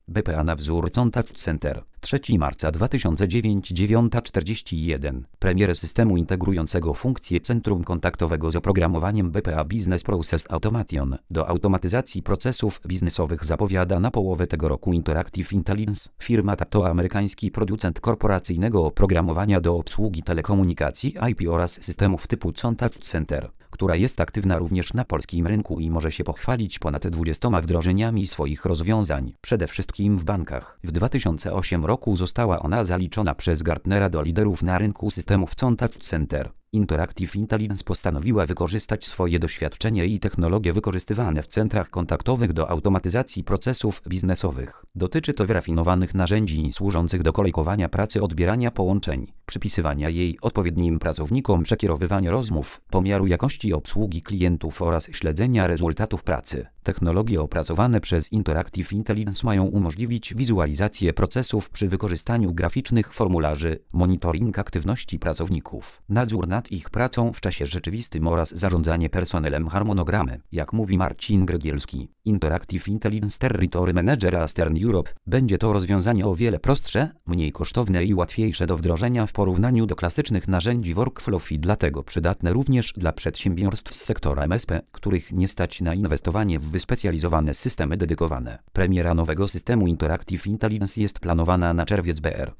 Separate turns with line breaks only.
BPA na wzór Contact Center. 3 marca 2009, 9:41. Premier systemu integrującego funkcję centrum kontaktowego z oprogramowaniem BPA Business Process Automation do automatyzacji procesów biznesowych zapowiada na połowę tego roku Interactive Intelligence. Firma ta to amerykański producent korporacyjnego oprogramowania do obsługi telekomunikacji IP oraz systemów typu Contact Center, która jest aktywna również na polskim rynku i może się pochwalić ponad 20 wdrożeniami swoich rozwiązań, przede wszystkim w bankach. W 2008 roku została ona zaliczona przez Gartnera do liderów na rynku systemów Contact Center. Interactive Intelligence postanowiła wykorzystać swoje doświadczenie i technologie wykorzystywane w centrach kontaktowych do automatyzacji procesów biznesowych. Dotyczy to wyrafinowanych narzędzi służących do kolejkowania pracy, odbierania połączeń, przypisywania jej odpowiednim pracownikom, przekierowywania rozmów, pomiaru jakości obsługi klientów oraz śledzenia rezultatów pracy. Technologie opracowane przez Interactive Intelligence mają umożliwić wizualizację procesów przy wykorzystaniu graficznych formularzy, monitoring aktywności pracowników, nadzór nad ich pracą w czasie rzeczywistym oraz zarządzanie personelem, harmonogramy. Jak mówi Marcin Grygielski, Interactive Intelligence Territory Manager Eastern Europe, będzie to rozwiązanie o wiele prostsze, mniej kosztowne i łatwiejsze do wdrożenia w porównaniu do klasycznych narzędzi workflow i dlatego przydatne również dla przedsiębiorstw z sektora MSP, których nie stać na inwestowanie w wyspecjalizowane systemy dedykowane. Premiera nowego systemu Interactive Intelligence jest planowana na czerwiec br.